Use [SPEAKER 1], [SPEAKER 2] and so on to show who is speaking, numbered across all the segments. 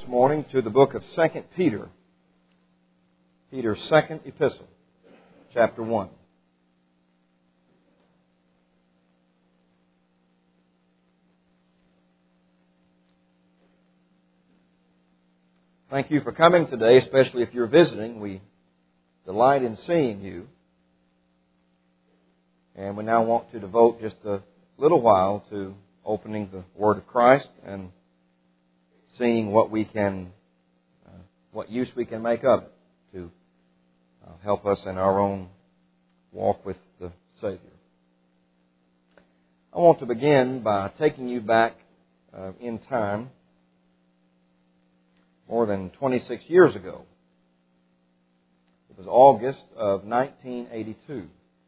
[SPEAKER 1] morning to the book of 2 Peter. Peter's second epistle, chapter 1. Thank you for coming today, especially if you're visiting. We delight in seeing you. And we now want to devote just a little while to opening the Word of Christ and seeing what use we can make of it to help us in our own walk with the Savior. I want to begin by taking you back in time more than 26 years ago. It was August of 1982.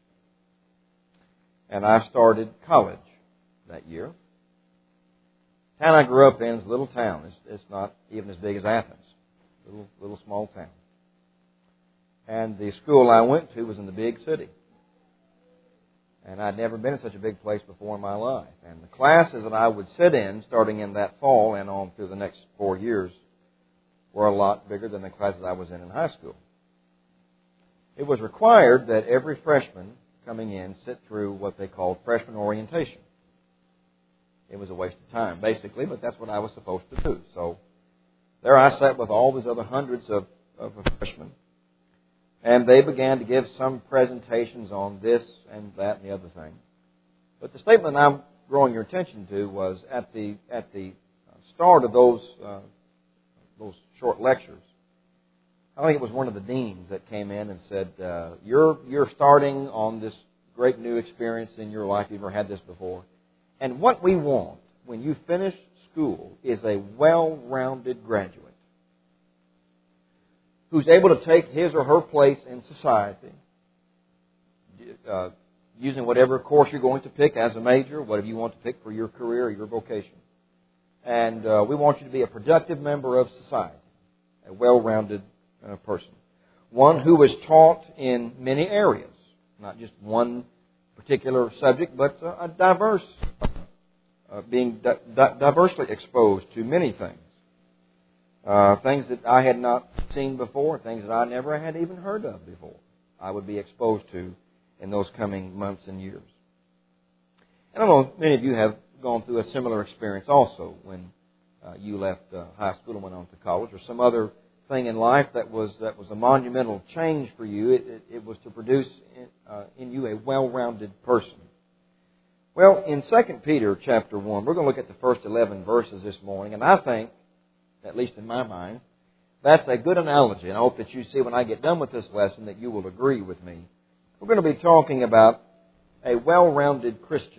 [SPEAKER 1] And I started college that year. The town I grew up in is a little town. It's not even as big as Athens. Little small town. And the school I went to was in the big city. And I'd never been in such a big place before in my life. And the classes that I would sit in, starting in that fall and on through the next 4 years, were a lot bigger than the classes I was in high school. It was required that every freshman coming in sit through what they called freshman orientation. It was a waste of time, basically, but that's what I was supposed to do. So there I sat with all these other hundreds of freshmen, and they began to give some presentations on this and that and the other thing. But the statement I'm drawing your attention to was at the start of those short lectures. I think it was one of the deans that came in and said, you're starting on this great new experience in your life. You've never had this before. And what we want when you finish school is a well-rounded graduate who's able to take his or her place in society, using whatever course you're going to pick as a major, whatever you want to pick for your career or your vocation. And we want you to be a productive member of society, a well-rounded person. One who is taught in many areas, not just one particular subject, but a diverse, being diversely exposed to many things. Things that I had not seen before, things that I never had even heard of before, I would be exposed to in those coming months and years. And I know many of you have gone through a similar experience also when you left high school and went on to college, or some other thing in life that was a monumental change for you. It was to produce in you a well-rounded person. Well, in 2 Peter chapter 1, we're going to look at the first 11 verses this morning, and I think, at least in my mind, that's a good analogy, and I hope that you see when I get done with this lesson that you will agree with me. We're going to be talking about a well-rounded Christian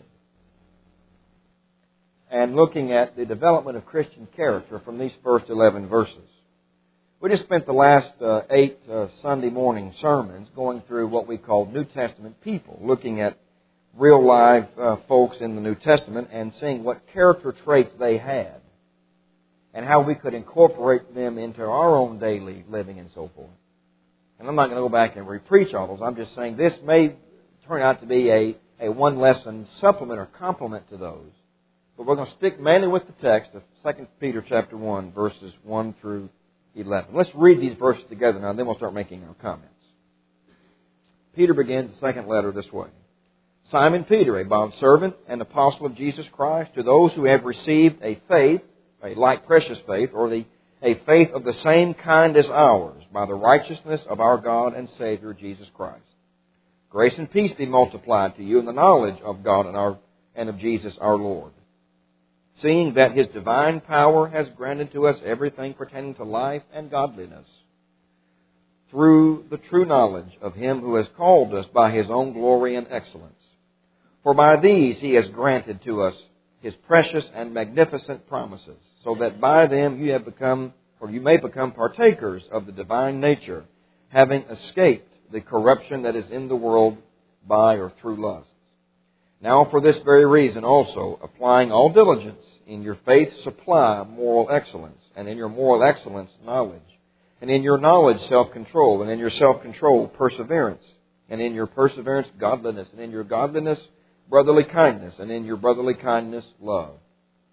[SPEAKER 1] and looking at the development of Christian character from these first 11 verses. We just spent the last 8 Sunday morning sermons going through what we call New Testament people, looking at real live folks in the New Testament and seeing what character traits they had and how we could incorporate them into our own daily living and so forth. And I'm not going to go back and repreach all those. I'm just saying this may turn out to be a one-lesson supplement or complement to those. But we're going to stick mainly with the text of 2 Peter chapter 1, verses 1 through 11. Let's read these verses together now, and then we'll start making our comments. Peter begins the second letter this way. Simon Peter, a bondservant and apostle of Jesus Christ, to those who have received a faith, a like precious faith, or a faith of the same kind as ours, by the righteousness of our God and Savior Jesus Christ. Grace and peace be multiplied to you in the knowledge of God and of Jesus our Lord. Seeing that His divine power has granted to us everything pertaining to life and godliness, through the true knowledge of Him who has called us by His own glory and excellence. For by these He has granted to us His precious and magnificent promises, so that by them you may become partakers of the divine nature, having escaped the corruption that is in the world by or through lust. Now for this very reason also, applying all diligence, in your faith supply moral excellence, and in your moral excellence knowledge, and in your knowledge self-control, and in your self-control perseverance, and in your perseverance godliness, and in your godliness brotherly kindness, and in your brotherly kindness love.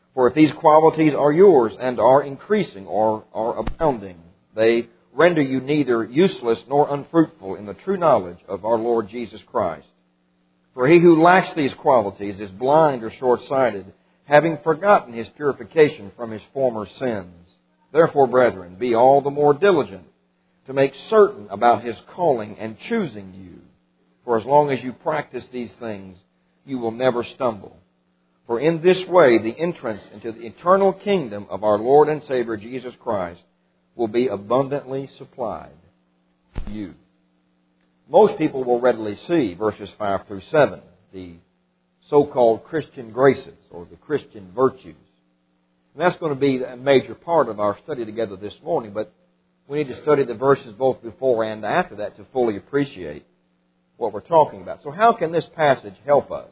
[SPEAKER 1] For if these qualities are yours and are increasing or are abounding, they render you neither useless nor unfruitful in the true knowledge of our Lord Jesus Christ. For he who lacks these qualities is blind or short-sighted, having forgotten his purification from his former sins. Therefore, brethren, be all the more diligent to make certain about his calling and choosing you. For as long as you practice these things, you will never stumble. For in this way, the entrance into the eternal kingdom of our Lord and Savior Jesus Christ will be abundantly supplied to you. Most people will readily see verses 5 through 7, the so-called Christian graces or the Christian virtues. And that's going to be a major part of our study together this morning, but we need to study the verses both before and after that to fully appreciate what we're talking about. So how can this passage help us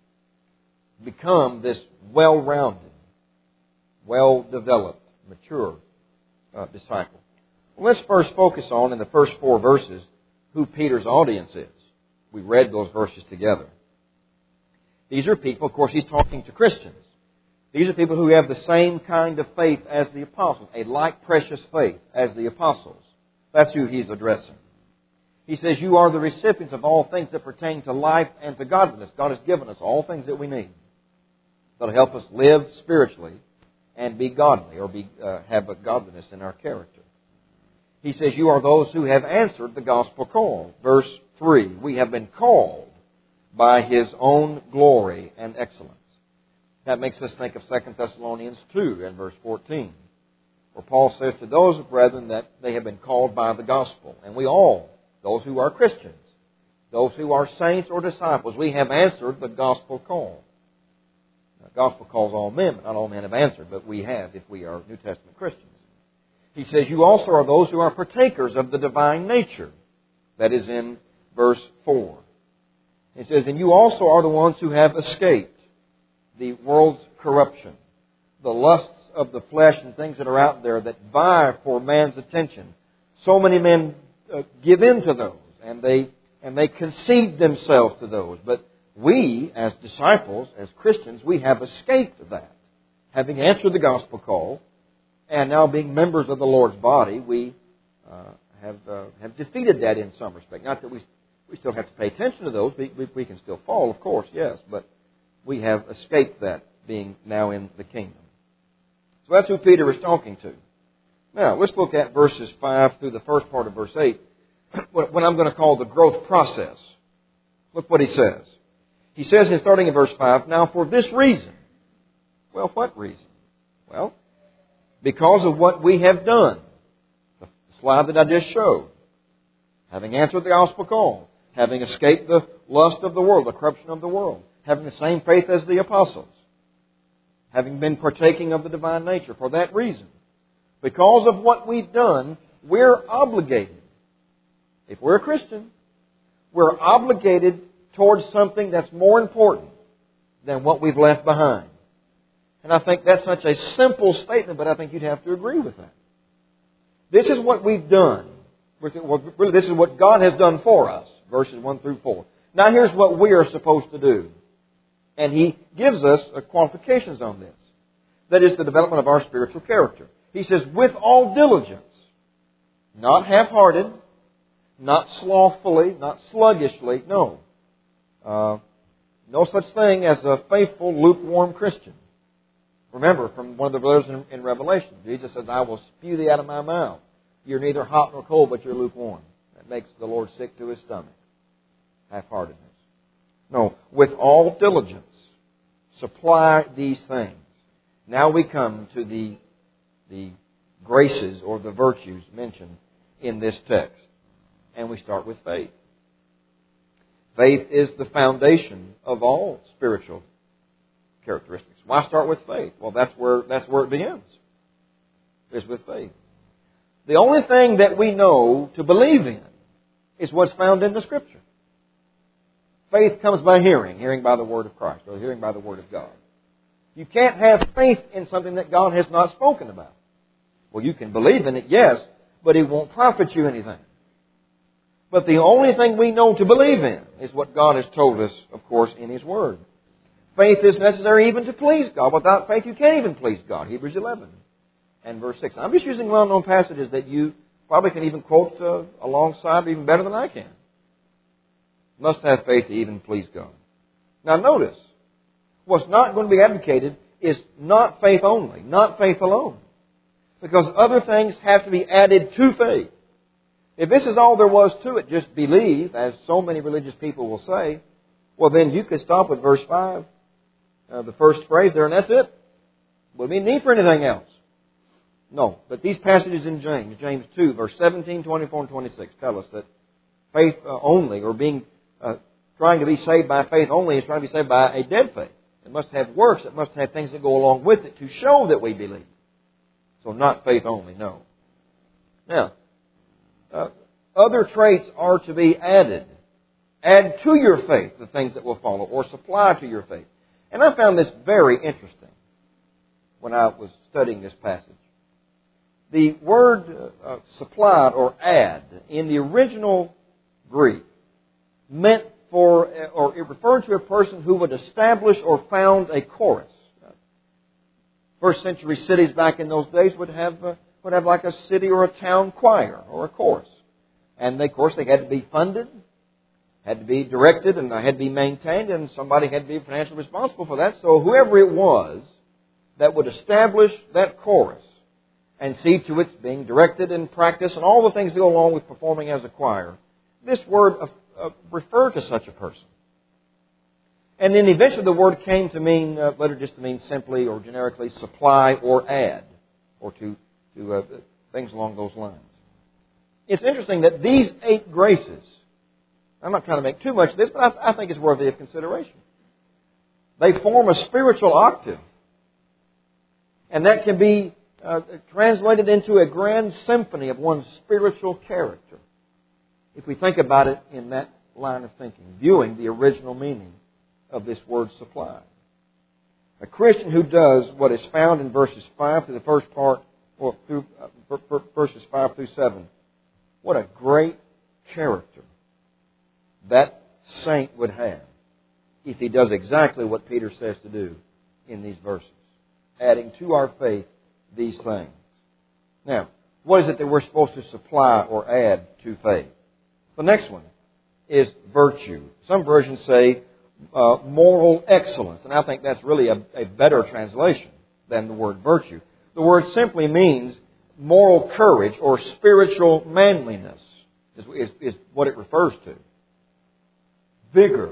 [SPEAKER 1] become this well-rounded, well-developed, mature disciple? Well, let's first focus on, in the first 4 verses, who Peter's audience is. We read those verses together. These are people, of course, he's talking to Christians. These are people who have the same kind of faith as the apostles, a like precious faith as the apostles. That's who he's addressing. He says, you are the recipients of all things that pertain to life and to godliness. God has given us all things that we need that will help us live spiritually and be godly, or have a godliness in our character. He says, you are those who have answered the gospel call. Verse 3, we have been called by His own glory and excellence. That makes us think of 2 Thessalonians 2 and verse 14, where Paul says to those brethren that they have been called by the gospel. And we all, those who are Christians, those who are saints or disciples, we have answered the gospel call. The gospel calls all men, but not all men have answered, but we have if we are New Testament Christians. He says, you also are those who are partakers of the divine nature. That is in verse 4. He says, and you also are the ones who have escaped the world's corruption, the lusts of the flesh and things that are out there that vie for man's attention. So many men give in to those, and they concede themselves to those. But we, as disciples, as Christians, we have escaped that. Having answered the gospel call, and now being members of the Lord's body, we have defeated that in some respect. Not that we still have to pay attention to those. We can still fall, of course, yes, but we have escaped that, being now in the kingdom. So that's who Peter is talking to. Now, let's look at verses 5 through the first part of verse 8, what I'm going to call the growth process. Look what he says. He says, starting in verse 5, now for this reason. Well, what reason? Well, because of what we have done. The slide that I just showed. Having answered the gospel call. Having escaped the lust of the world, the corruption of the world. Having the same faith as the apostles. Having been partaking of the divine nature. For that reason. Because of what we've done, we're obligated. If we're a Christian, we're obligated towards something that's more important than what we've left behind. And I think that's such a simple statement, but I think you'd have to agree with that. This is what we've done. Really, this is what God has done for us, verses 1 through 4. Now here's what we are supposed to do. And He gives us qualifications on this. That is the development of our spiritual character. He says, with all diligence, not half-hearted, not slothfully, not sluggishly, no. No such thing as a faithful, lukewarm Christian. Remember, from one of the verses in Revelation, Jesus says, I will spew thee out of my mouth. You're neither hot nor cold, but you're lukewarm. That makes the Lord sick to His stomach. Half-heartedness. No, with all diligence, supply these things. Now we come to the graces or the virtues mentioned in this text. And we start with faith. Faith is the foundation of all spiritual characteristics. Why start with faith? Well, that's where it begins. Is with faith. The only thing that we know to believe in is what's found in the Scripture. Faith comes by hearing by the Word of Christ, or hearing by the Word of God. You can't have faith in something that God has not spoken about. Well, you can believe in it, yes, but it won't profit you anything. But the only thing we know to believe in is what God has told us, of course, in His Word. Faith is necessary even to please God. Without faith, you can't even please God. Hebrews 11 and verse 6. I'm just using well-known passages that you probably can even quote alongside even better than I can. Must have faith to even please God. Now notice, what's not going to be advocated is not faith only, not faith alone. Because other things have to be added to faith. If this is all there was to it, just believe, as so many religious people will say, well then you could stop at verse 5, the first phrase there, and that's it. Wouldn't be need for anything else. No, but these passages in James 2, verse 17, 24, and 26, tell us that faith only, or trying to be saved by faith only, is trying to be saved by a dead faith. It must have works. It must have things that go along with it to show that we believe. So not faith only, no. Now, other traits are to be added. Add to your faith the things that will follow, or supply to your faith. And I found this very interesting when I was studying this passage. The word supplied or add in the original Greek meant or it referred to a person who would establish or found a chorus. First century cities back in those days would have like a city or a town choir or a chorus. And of course they had to be funded, had to be directed, and they had to be maintained, and somebody had to be financially responsible for that. So whoever it was that would establish that chorus and see to its being directed and practiced and all the things that go along with performing as a choir, this word referred to such a person. And then eventually the word came to mean, later just to mean simply or generically supply or add, or to things along those lines. It's interesting that these 8 graces, I'm not trying to make too much of this, but I think it's worthy of consideration. They form a spiritual octave. And that can be translated into a grand symphony of one's spiritual character, if we think about it in that line of thinking, viewing the original meaning of this word supply. A Christian who does what is found in verses 5 through the first part, or through verses 5 through 7, what a great character that saint would have if he does exactly what Peter says to do in these verses, adding to our faith these things. Now, what is it that we're supposed to supply or add to faith? The next one is virtue. Some versions say moral excellence, and I think that's really a better translation than the word virtue. The word simply means moral courage or spiritual manliness is what it refers to. Vigor,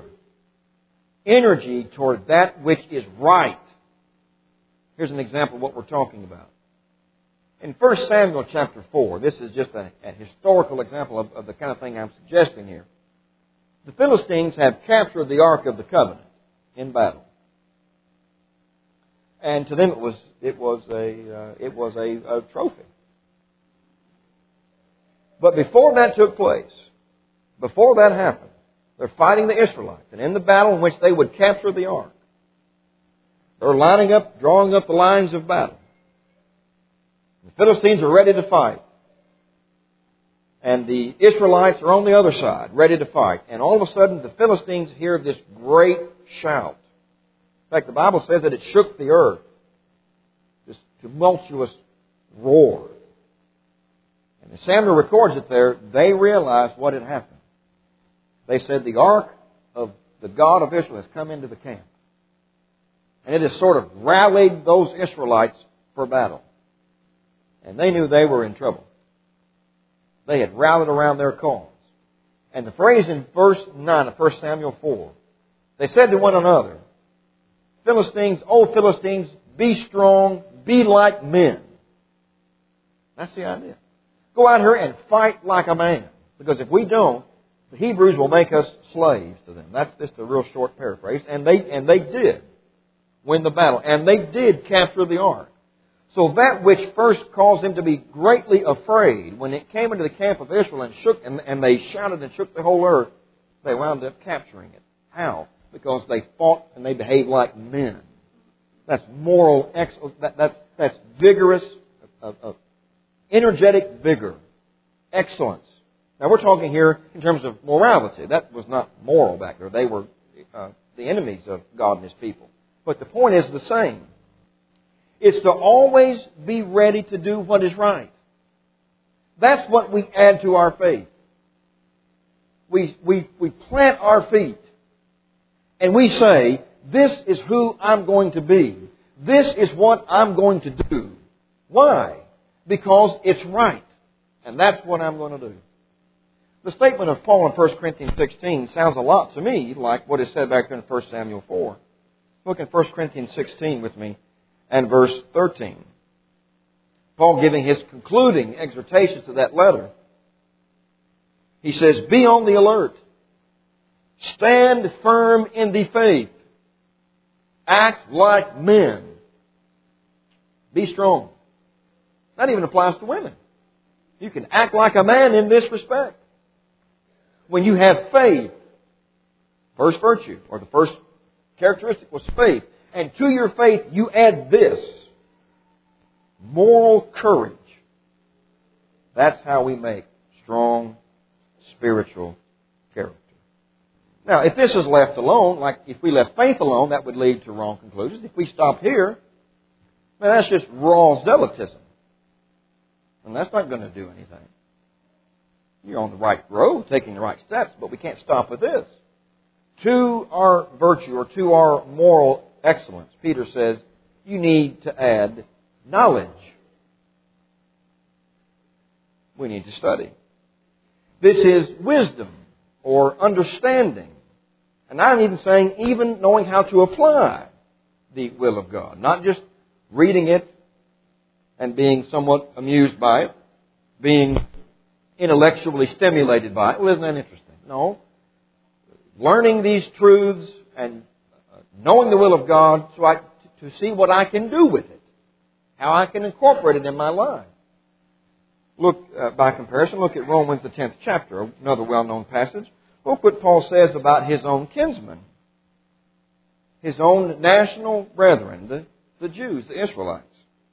[SPEAKER 1] energy toward that which is right. Here's an example of what we're talking about. In 1 Samuel chapter 4, this is just a historical example of the kind of thing I'm suggesting here. The Philistines have captured the Ark of the Covenant in battle, and to them it was a trophy. But before that took place, before that happened, they're fighting the Israelites, and in the battle in which they would capture the Ark, they're lining up, drawing up the lines of battle. The Philistines are ready to fight. And the Israelites are on the other side, ready to fight. And all of a sudden, the Philistines hear this great shout. In fact, the Bible says that it shook the earth. This tumultuous roar. And as Samuel records it there, they realized what had happened. They said, the ark of the God of Israel has come into the camp. And it has sort of rallied those Israelites for battle. And they knew they were in trouble. They had rallied around their cause. And the phrase in verse 9 of 1 Samuel 4, they said to one another, Philistines, O Philistines, be strong, be like men. That's the idea. Go out here and fight like a man. Because if we don't, the Hebrews will make us slaves to them. That's just a real short paraphrase. And they did win the battle. And they did capture the ark. So that which first caused them to be greatly afraid, when it came into the camp of Israel and shook, and they shouted and shook the whole earth, they wound up capturing it. How? Because they fought and they behaved like men. That's moral excellence. That's vigorous, energetic vigor, excellence. Now we're talking here in terms of morality. That was not moral back there. They were the enemies of God and His people. But the point is the same. It's to always be ready to do what is right. That's what we add to our faith. We plant our feet and we say, this is who I'm going to be. This is what I'm going to do. Why? Because it's right. And that's what I'm going to do. The statement of Paul in 1 Corinthians 16 sounds a lot to me like what is said back there in 1 Samuel 4. Look in 1 Corinthians 16 with me and verse 13. Paul giving his concluding exhortation to that letter. He says, be on the alert. Stand firm in the faith. Act like men. Be strong. That even applies to women. You can act like a man in this respect. When you have faith, first virtue, or the first characteristic was faith. And to your faith, you add this, moral courage. That's how we make strong spiritual character. Now, if this is left alone, like if we left faith alone, that would lead to wrong conclusions. If we stop here, man, that's just raw zealotism. And that's not going to do anything. You're on the right road, taking the right steps, but we can't stop with this. To our virtue or to our moral excellence, Peter says, you need to add knowledge. We need to study. This is wisdom or understanding. And I'm even saying even knowing how to apply the will of God. Not just reading it and being somewhat amused by it, being intellectually stimulated by it. Well, isn't that interesting? No. Learning these truths and knowing the will of God to see what I can do with it. How I can incorporate it in my life. Look, by comparison, look at Romans the 10th chapter, another well-known passage. Look what Paul says about his own kinsmen. His own national brethren, the Jews, the Israelites.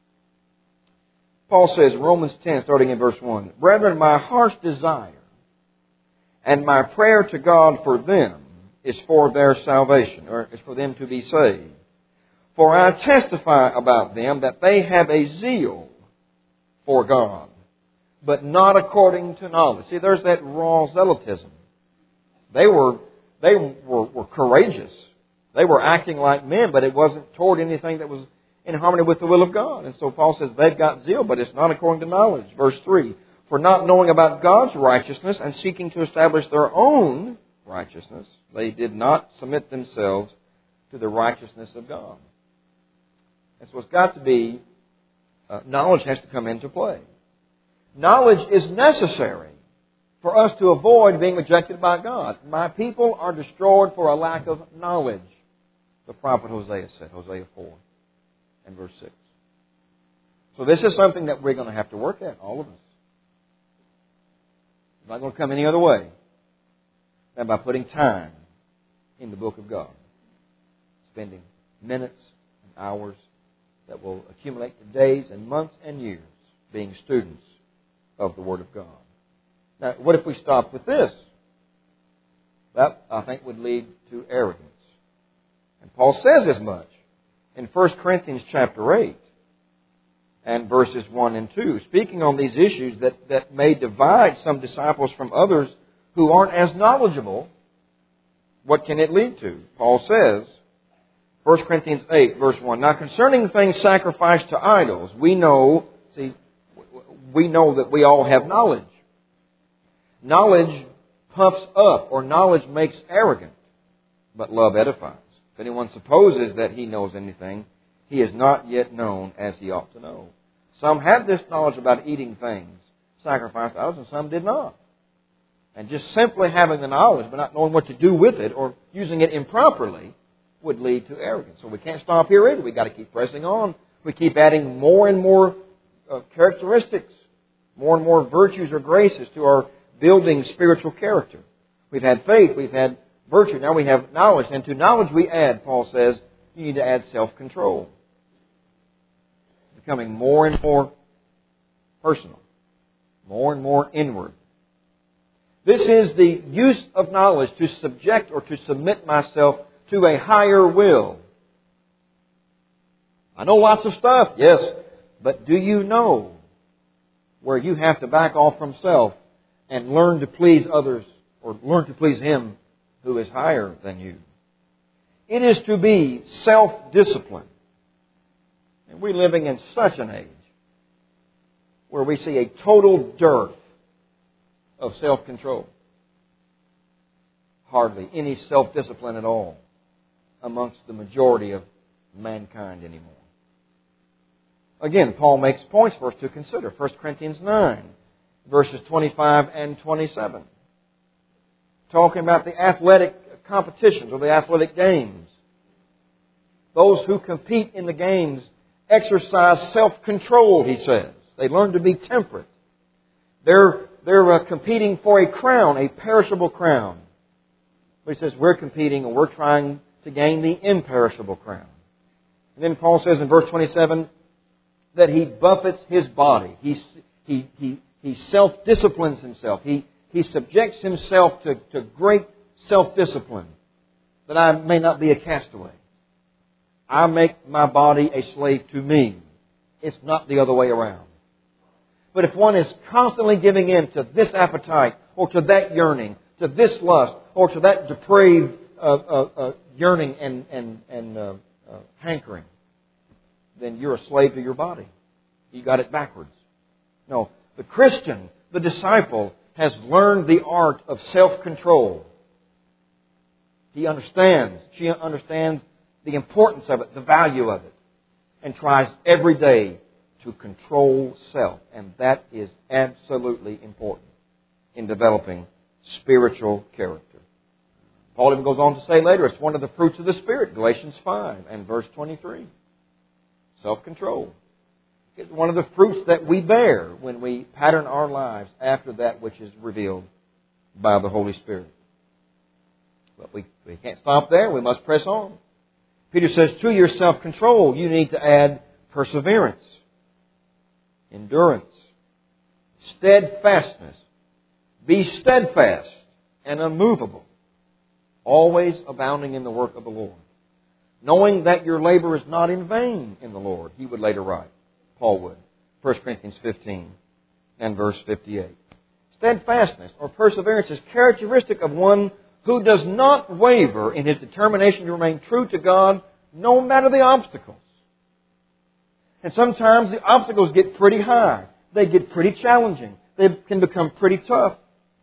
[SPEAKER 1] Paul says, Romans 10, starting in verse 1, brethren, my heart's desire and my prayer to God for them is for their salvation, or is for them to be saved. For I testify about them that they have a zeal for God, but not according to knowledge. See, there's that raw zealotism. They were courageous. They were acting like men, but it wasn't toward anything that was in harmony with the will of God. And so Paul says they've got zeal, but it's not according to knowledge. Verse 3, for not knowing about God's righteousness and seeking to establish their own righteousness, they did not submit themselves to the righteousness of God. And so it's got to be, knowledge has to come into play. Knowledge is necessary for us to avoid being rejected by God. My people are destroyed for a lack of knowledge. The prophet Hosea said, Hosea 4 and verse 6. So this is something that we're going to have to work at, all of us. It's not going to come any other way than by putting time in the book of God. Spending minutes and hours that will accumulate to days and months and years being students of the Word of God. Now, what if we stop with this? That, I think, would lead to arrogance. And Paul says as much in 1 Corinthians chapter 8 and verses 1 and 2, speaking on these issues that may divide some disciples from others who aren't as knowledgeable. What can it lead to? Paul says, 1 Corinthians 8, verse 1, now concerning things sacrificed to idols, we know that we all have knowledge. Knowledge puffs up, or knowledge makes arrogant, but love edifies. If anyone supposes that he knows anything, he is not yet known as he ought to know. Some had this knowledge about eating things sacrificed to idols, and some did not. And just simply having the knowledge, but not knowing what to do with it, or using it improperly, would lead to arrogance. So we can't stop here either. We've got to keep pressing on. We keep adding more and more characteristics, more and more virtues or graces to our building spiritual character. We've had faith, we've had virtue, now we have knowledge. And to knowledge we add, Paul says, you need to add self-control. It's becoming more and more personal, more and more inward. This is the use of knowledge to subject or to submit myself to a higher will. I know lots of stuff, yes, but do you know where you have to back off from self and learn to please others, or learn to please Him who is higher than you? It is to be self-discipline. And we're living in such an age where we see a total dearth of self-control. Hardly any self-discipline at all amongst the majority of mankind anymore. Again, Paul makes points for us to consider. 1 Corinthians 9, verses 25 and 27. Talking about the athletic competitions or the athletic games. Those who compete in the games exercise self-control, he says. They learn to be temperate. They're competing for a crown, a perishable crown. But he says we're competing and we're trying to gain the imperishable crown. And then Paul says in verse 27 that he buffets his body. He self-disciplines himself. He subjects himself to great self-discipline that I may not be a castaway. I make my body a slave to me. It's not the other way around. But if one is constantly giving in to this appetite or to that yearning, to this lust or to that depraved yearning and hankering, then you're a slave to your body. You got it backwards. No, the Christian, the disciple, has learned the art of self-control. She understands the importance of it, the value of it, and tries every day to control self. And that is absolutely important in developing spiritual character. Paul even goes on to say later, it's one of the fruits of the Spirit, Galatians 5 and verse 23. Self-control. It's one of the fruits that we bear when we pattern our lives after that which is revealed by the Holy Spirit. But we can't stop there. We must press on. Peter says, to your self-control, you need to add perseverance, endurance, steadfastness. Be steadfast and unmovable, always abounding in the work of the Lord, knowing that your labor is not in vain in the Lord. He would later write, Paul would, 1 Corinthians 15 and verse 58. Steadfastness or perseverance is characteristic of one who does not waver in his determination to remain true to God no matter the obstacles. And sometimes the obstacles get pretty high. They get pretty challenging. They can become pretty tough.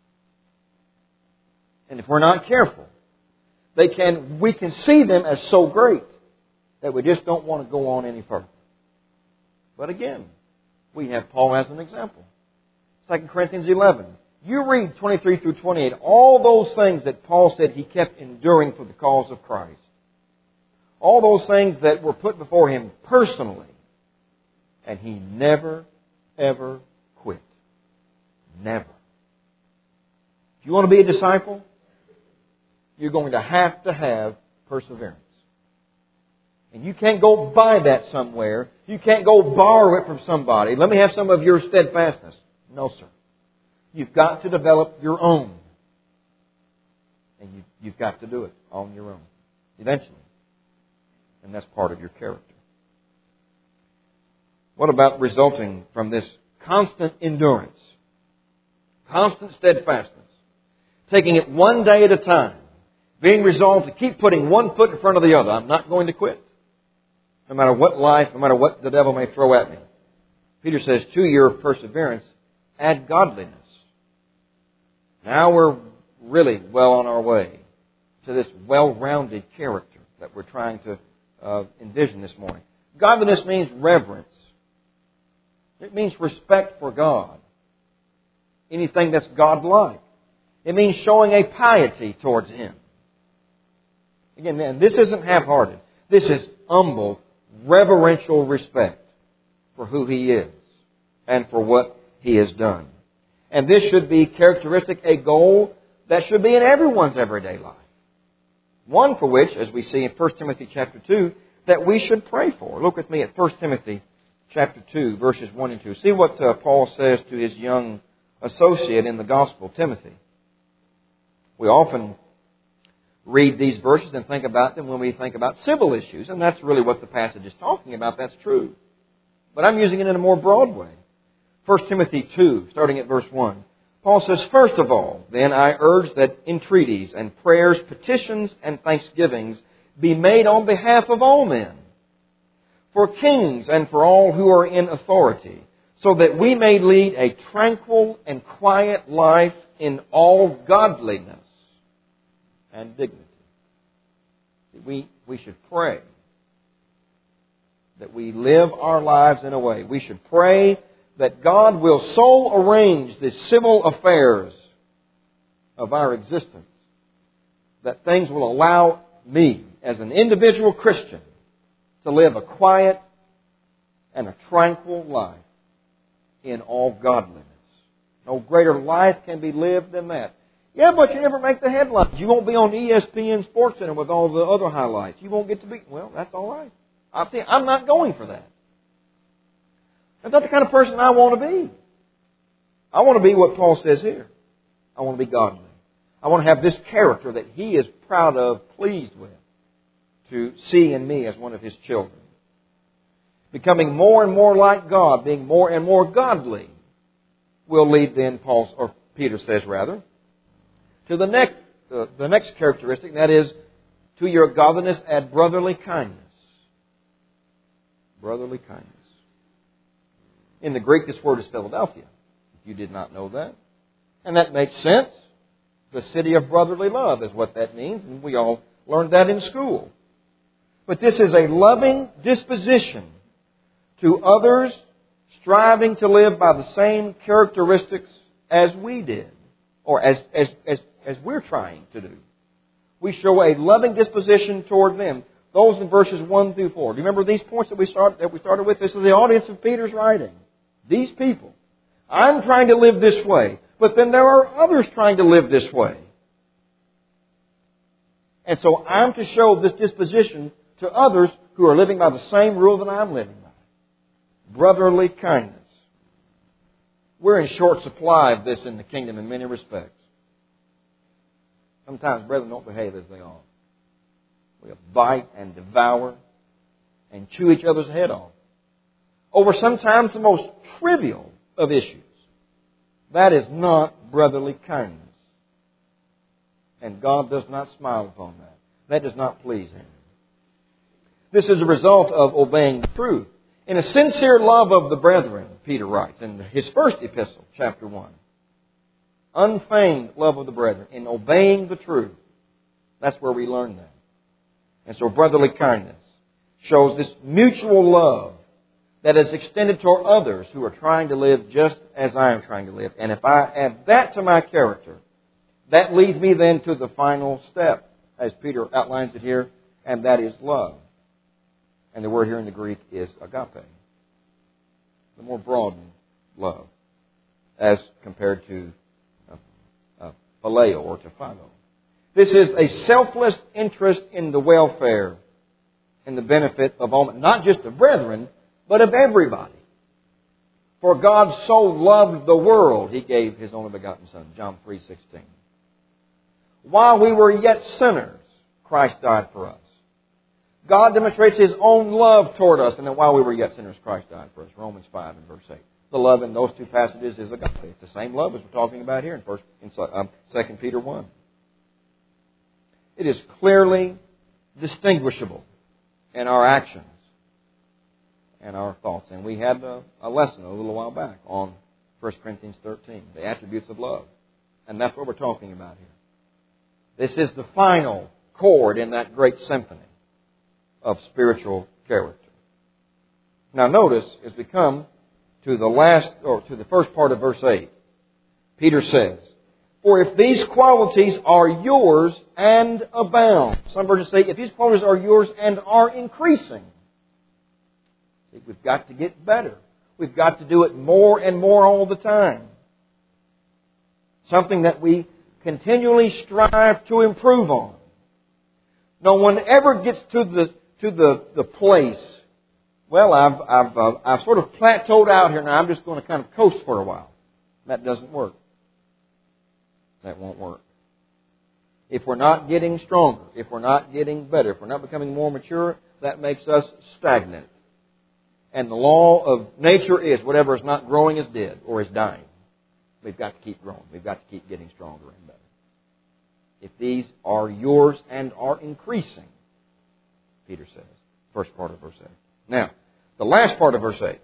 [SPEAKER 1] And if we're not careful, we can see them as so great that we just don't want to go on any further. But again, we have Paul as an example. 2 Corinthians 11. You read 23 through 28, all those things that Paul said he kept enduring for the cause of Christ. All those things that were put before him personally. And he never, ever quit. Never. If you want to be a disciple, you're going to have perseverance. And you can't go buy that somewhere. You can't go borrow it from somebody. Let me have some of your steadfastness. No, sir. You've got to develop your own. And you've got to do it on your own. Eventually. And that's part of your character. What about resulting from this constant endurance? Constant steadfastness. Taking it one day at a time. Being resolved to keep putting one foot in front of the other. I'm not going to quit. No matter what life, no matter what the devil may throw at me. Peter says, to your perseverance, add godliness. Now we're really well on our way to this well-rounded character that we're trying to envision this morning. Godliness means reverence. It means respect for God. Anything that's God-like. It means showing a piety towards Him. Again, man, this isn't half-hearted. This is humble, reverential respect for who He is and for what He has done. And this should be characteristic, a goal that should be in everyone's everyday life. One for which, as we see in 1 Timothy chapter 2, that we should pray for. Look with me at 1 Timothy chapter 2, verses 1 and 2. See what Paul says to his young associate in the gospel, Timothy. We often read these verses and think about them when we think about civil issues. And that's really what the passage is talking about. That's true. But I'm using it in a more broad way. 1 Timothy 2, starting at verse 1. Paul says, "First of all, then I urge that entreaties and prayers, petitions and thanksgivings be made on behalf of all men, for kings and for all who are in authority, so that we may lead a tranquil and quiet life in all godliness and dignity." We should pray that we live our lives in a way. We should pray that God will so arrange the civil affairs of our existence that things will allow me, as an individual Christian, to live a quiet and a tranquil life in all godliness. No greater life can be lived than that. Yeah, but you never make the headlines. You won't be on ESPN SportsCenter with all the other highlights. You won't get to be... Well, that's all right. I'm not going for that. That's not the kind of person I want to be. I want to be what Paul says here. I want to be godly. I want to have this character that he is proud of, pleased with, to see in me as one of his children. Becoming more and more like God, being more and more godly, will lead then, Peter says rather, to the next characteristic, that is, to your godliness add brotherly kindness. Brotherly kindness. In the Greek, this word is Philadelphia, if you did not know that. And that makes sense. The city of brotherly love is what that means, and we all learned that in school. But this is a loving disposition to others, striving to live by the same characteristics as we did, or as we're trying to do. We show a loving disposition toward them. Those in verses 1 through 4. Do you remember these points that we started with? This is the audience of Peter's writing. These people. I'm trying to live this way, but then there are others trying to live this way. And so I'm to show this disposition to others who are living by the same rule that I'm living by. Brotherly kindness. We're in short supply of this in the kingdom in many respects. Sometimes brethren don't behave as they ought. We bite and devour and chew each other's head off over sometimes the most trivial of issues. That is not brotherly kindness. And God does not smile upon that. That does not please Him. This is a result of obeying the truth. In a sincere love of the brethren, Peter writes in his first epistle, chapter 1. Unfeigned love of the brethren, in obeying the truth. That's where we learn that. And so brotherly kindness shows this mutual love that is extended toward others who are trying to live just as I am trying to live. And if I add that to my character, that leads me then to the final step, as Peter outlines it here, and that is love. And the word here in the Greek is agape. The more broadened love, as compared to phileo or to philo. This is a selfless interest in the welfare and the benefit of all, not just of brethren, but of everybody. For God so loved the world, He gave His only begotten Son, John 3:16. While we were yet sinners, Christ died for us. God demonstrates His own love toward us, and then while we were yet sinners, Christ died for us. Romans 5 and verse 8. The love in those two passages is agape. It's the same love as we're talking about here in 2 Peter 1. It is clearly distinguishable in our actions and our thoughts. And we had a lesson a little while back on 1 Corinthians 13, the attributes of love. And that's what we're talking about here. This is the final chord in that great symphony of spiritual character. Now notice, as we come to the first part of verse 8, Peter says, "For if these qualities are yours and abound." Some versions say, if these qualities are yours and are increasing. See, we've got to get better. We've got to do it more and more all the time. Something that we continually strive to improve on. No one ever gets to the place, well, I've sort of plateaued out here now, I'm just going to kind of coast for a while. That doesn't work. That won't work. If we're not getting stronger, if we're not getting better, if we're not becoming more mature, that makes us stagnant. And the law of nature is whatever is not growing is dead or is dying. We've got to keep growing. We've got to keep getting stronger and better. If these are yours and are increasing, Peter says, first part of verse 8. Now, the last part of verse 8.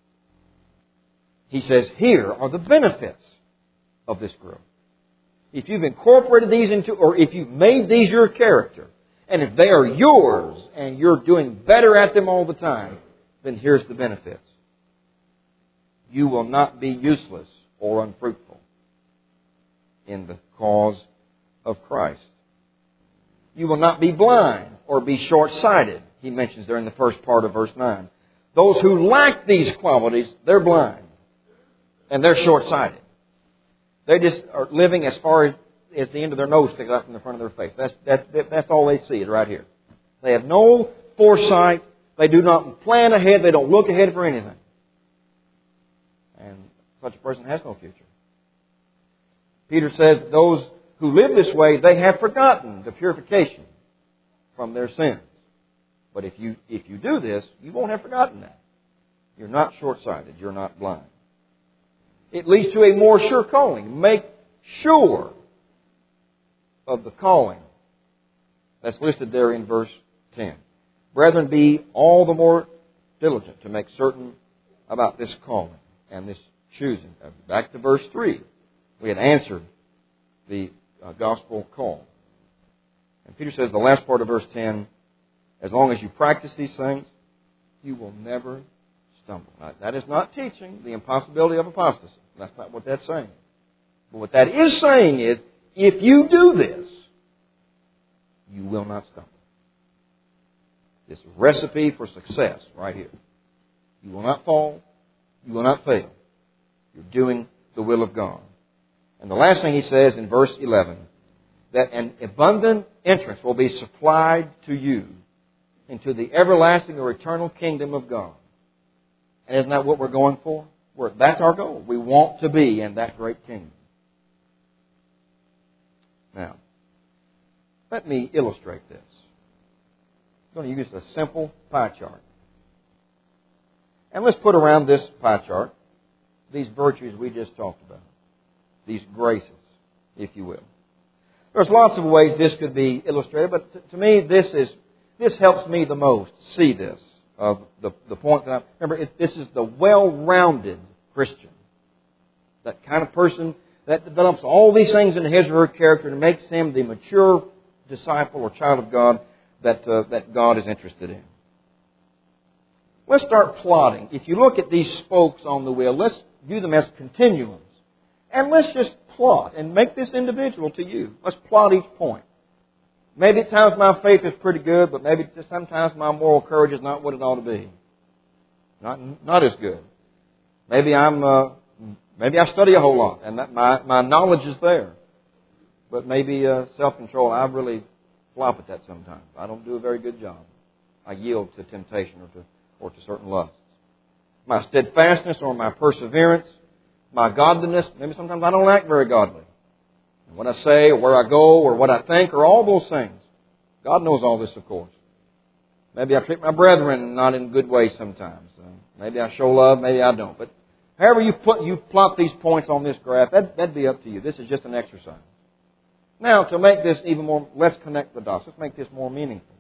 [SPEAKER 1] He says, here are the benefits of this growth. If you've incorporated these into, or if you've made these your character, and if they are yours and you're doing better at them all the time, then here's the benefits. You will not be useless or unfruitful in the cause of Christ. You will not be blind or be short-sighted, he mentions there in the first part of verse 9. Those who lack these qualities, they're blind and they're short-sighted. They just are living as far as the end of their nose sticks out from the front of their face. That's all they see is right here. They have no foresight. They do not plan ahead. They don't look ahead for anything. And such a person has no future. Peter says those who live this way, they have forgotten the purification from their sins. But if you do this, you won't have forgotten that. You're not short-sighted. You're not blind. It leads to a more sure calling. Make sure of the calling. That's listed there in verse 10. Brethren, be all the more diligent to make certain about this calling and this choosing. Back to verse 3. We had answered the gospel call. And Peter says the last part of verse 10, as long as you practice these things, you will never stumble. Now, that is not teaching the impossibility of apostasy. That's not what that's saying. But what that is saying is, if you do this, you will not stumble. This recipe for success right here. You will not fall. You will not fail. You're doing the will of God. And the last thing he says in verse 11, that an abundant entrance will be supplied to you into the everlasting or eternal kingdom of God. And isn't that what we're going for? That's our goal. We want to be in that great kingdom. Now, let me illustrate this. I'm going to use a simple pie chart. And let's put around this pie chart these virtues we just talked about. These graces, if you will. There's lots of ways this could be illustrated, but to me, this helps me the most see this. Of the point that this is the well-rounded Christian. That kind of person that develops all these things in his or her character and makes him the mature disciple or child of God that God is interested in. Let's start plotting. If you look at these spokes on the wheel, let's view them as continuums. And let's just plot and make this individual to you. Let's plot each point. Maybe at times my faith is pretty good, but maybe sometimes my moral courage is not what it ought to be. Not as good. Maybe I study a whole lot, and that my knowledge is there. But maybe self-control, I really flop at that sometimes. I don't do a very good job. I yield to temptation or to certain lusts. My steadfastness or my perseverance, my godliness, maybe sometimes I don't act very godly. What I say, or where I go, or what I think, or all those things. God knows all this, of course. Maybe I treat my brethren not in good ways sometimes. Maybe I show love, maybe I don't. But however you plot these points on this graph, that'd be up to you. This is just an exercise. Now, to make this even more, let's connect the dots. Let's make this more meaningful.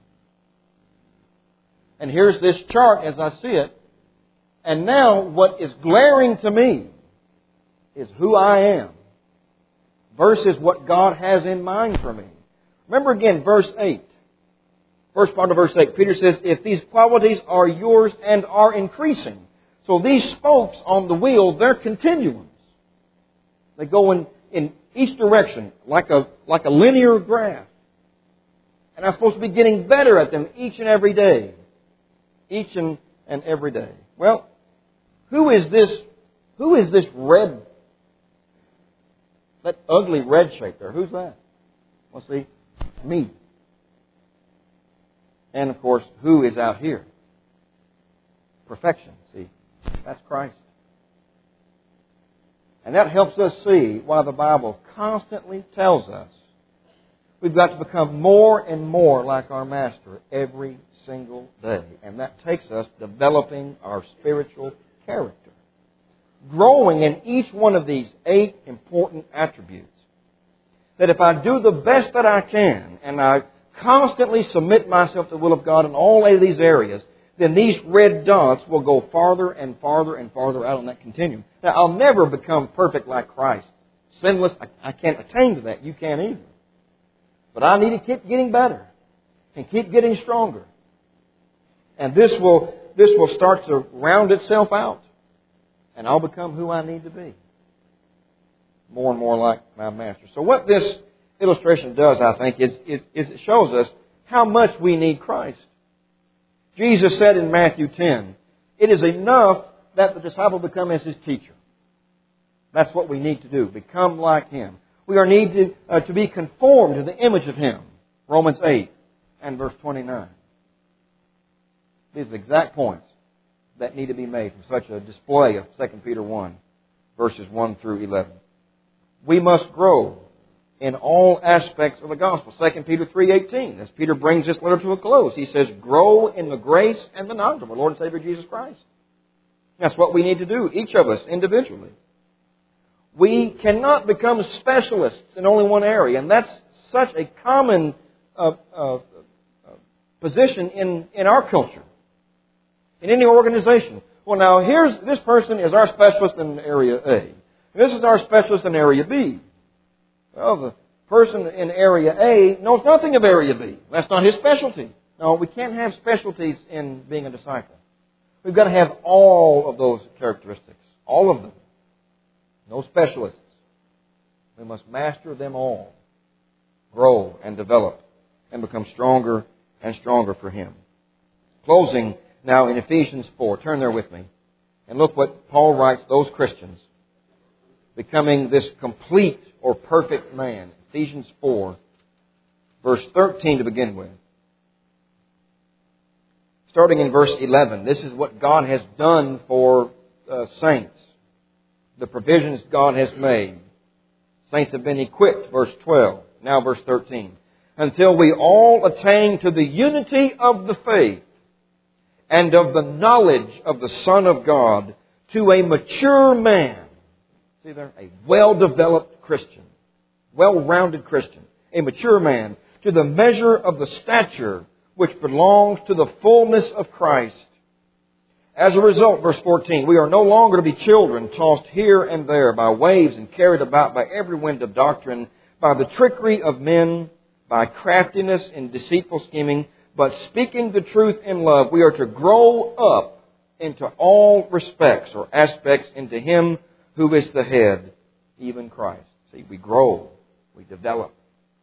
[SPEAKER 1] And here's this chart as I see it. And now, what is glaring to me is who I am versus what God has in mind for me. Remember again, verse 8. First part of verse 8. Peter says, if these qualities are yours and are increasing. So these spokes on the wheel, they're continuums. They go in each direction, like a linear graph. And I'm supposed to be getting better at them each and every day. Each and every day. Well, who is this red, that ugly red shape there? Who's that? Well, see, me. And, of course, who is out here? Perfection, see. That's Christ. And that helps us see why the Bible constantly tells us We've got to become more and more like our Master every single day. And that takes us developing our spiritual character. Growing in each one of these 8 important attributes. That if I do the best that I can, and I constantly submit myself to the will of God in all 8 of these areas, then these red dots will go farther and farther and farther out on that continuum. Now, I'll never become perfect like Christ. Sinless, I can't attain to that. You can't either. But I need to keep getting better and keep getting stronger. And this will start to round itself out. And I'll become who I need to be. More and more like my Master. So what this illustration does, I think, is it shows us how much we need Christ. Jesus said in Matthew 10, it is enough that the disciple become as his teacher. That's what we need to do. Become like him. We are needed to be conformed to the image of him. Romans 8 and verse 29. These are the exact points that need to be made from such a display of 2 Peter 1, verses 1 through 11. We must grow in all aspects of the gospel. 2 Peter 3:18, as Peter brings this letter to a close, he says, grow in the grace and the knowledge of our Lord and Savior Jesus Christ. That's what we need to do, each of us individually. We cannot become specialists in only one area, and that's such a common position in our culture, in any organization. Well, now, this person is our specialist in area A. This is our specialist in area B. Well, the person in area A knows nothing of area B. That's not his specialty. No, we can't have specialties in being a disciple. We've got to have all of those characteristics. All of them. No specialists. We must master them all. Grow and develop and become stronger and stronger for Him. Closing now in Ephesians 4. Turn there with me. And look what Paul writes those Christians becoming this complete or perfect man. Ephesians 4, verse 13 to begin with. Starting in verse 11, this is what God has done for saints. The provisions God has made. Saints have been equipped, verse 12. Now verse 13. Until we all attain to the unity of the faith and of the knowledge of the Son of God, to a mature man. See there? A well-developed Christian. Well-rounded Christian. A mature man. To the measure of the stature which belongs to the fullness of Christ. As a result, verse 14, we are no longer to be children tossed here and there by waves and carried about by every wind of doctrine, by the trickery of men, by craftiness and deceitful scheming, but speaking the truth in love, we are to grow up into all respects or aspects into Him who is the head, even Christ. See, we grow, we develop.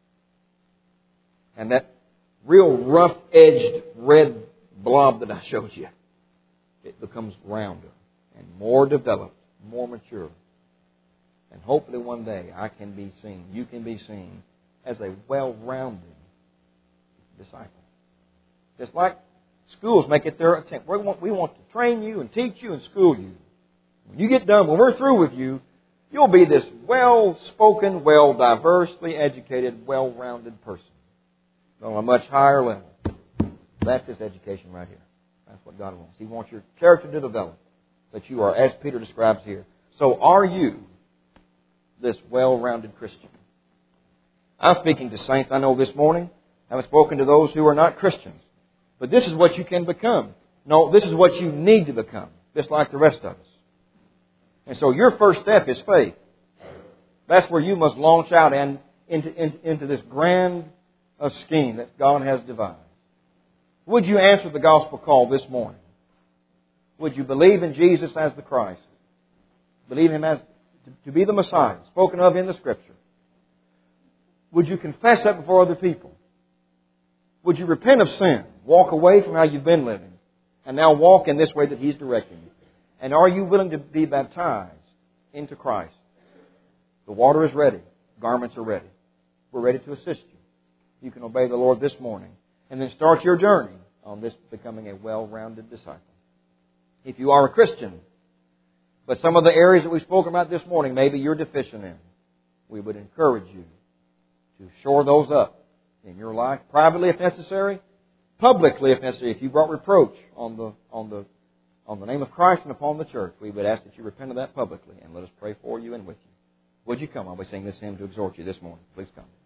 [SPEAKER 1] And that real rough-edged red blob that I showed you, it becomes rounder and more developed, more mature. And hopefully one day I can be seen, you can be seen as a well-rounded disciple. Just like schools make it their attempt. We want to train you and teach you and school you. When you get done, when we're through with you, you'll be this well-spoken, well-diversely educated, well-rounded person on a much higher level. That's this education right here. That's what God wants. He wants your character to develop, that you are, as Peter describes here. So are you this well-rounded Christian? I'm speaking to saints I know this morning. I haven't spoken to those who are not Christians. But this is what you can become. No, this is what you need to become, just like the rest of us. And so your first step is faith. That's where you must launch out and into this grand scheme that God has devised. Would you answer the gospel call this morning? Would you believe in Jesus as the Christ? Believe Him as to be the Messiah, spoken of in the Scripture? Would you confess that before other people? Would you repent of sin? Walk away from how you've been living and now walk in this way that He's directing you? And are you willing to be baptized into Christ? The water is ready. Garments are ready. We're ready to assist you. You can obey the Lord this morning and then start your journey on this becoming a well-rounded disciple. If you are a Christian, but some of the areas that we've spoken about this morning, maybe you're deficient in, we would encourage you to shore those up in your life, privately if necessary, publicly if necessary. If you brought reproach on the name of Christ and upon the church, we would ask that you repent of that publicly, and let us pray for you and with you. Would you come? I'll be singing this hymn to exhort you this morning. Please come.